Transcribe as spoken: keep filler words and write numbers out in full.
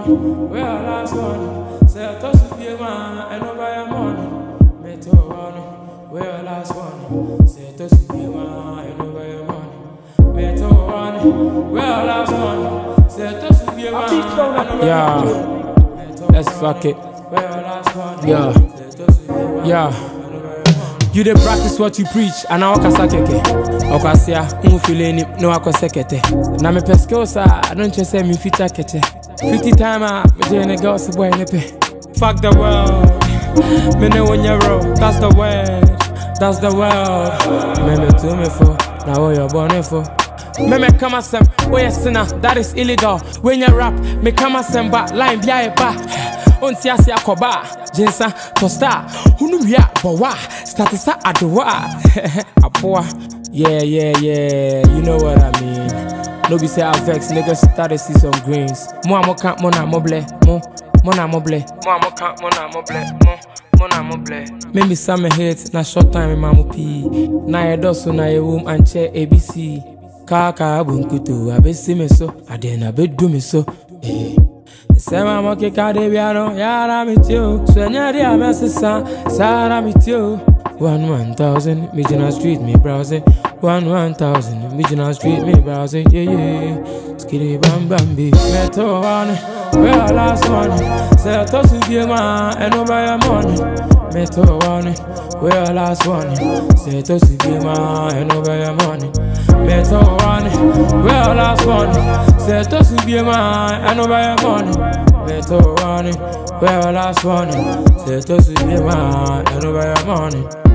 one, where our last one. Say I toss to be a man, and over your money. Meto one, where our last one. Say I toss to be a man, and over your money. Meto one, where our last one. Say I toss to be a man, and over your money. Let's fuck it. Yeah, yeah. You dey practice what you preach, and I okasa keke. Okasia, umu feeling it, no akose kete. Na me peske sa, I don't just say me feature kete. Fifty timer, me doing a girl so boy nepe. Fuck the world, me know when you're wrong. That's the word, that's the world. Me me to me for, now what you're born for. Me me come asem, oh you sinner, that is illegal. When you rap, me come asem back, line be a back. Onti asia koba, jinsa tosta, hunu ya bawa, statisa adowa, apoa. Yeah, yeah, yeah, you know what I mean. No be say I vex, niggas started see some greens. Mo amo can't mona moble, mo, mona moble. Mo amo can't mona moble, mo, mona moble. Maybe some hits, na short time in mamu p. Na ye dosu na ye womb and chair A B C. Kaka bunkutu, abe see me so, adena be do me so, eh. Say my monkey kade biano, yara mit you. Swenya di amesisa, sara mit you. One one thousand, Mijina Street me browsing. One one thousand, Mijina Street me browsing. Yeah yeah, skitty bam bambi. Meto one, where our last one. Say I toss to be a man, and over your money. Meto one, where our last one. Say I toss to be a man, and over your money. Meto one, where our last one. Say I toss to be a man, and over your money. Meto one, where our last one. Say I toss to be a man, and over your money.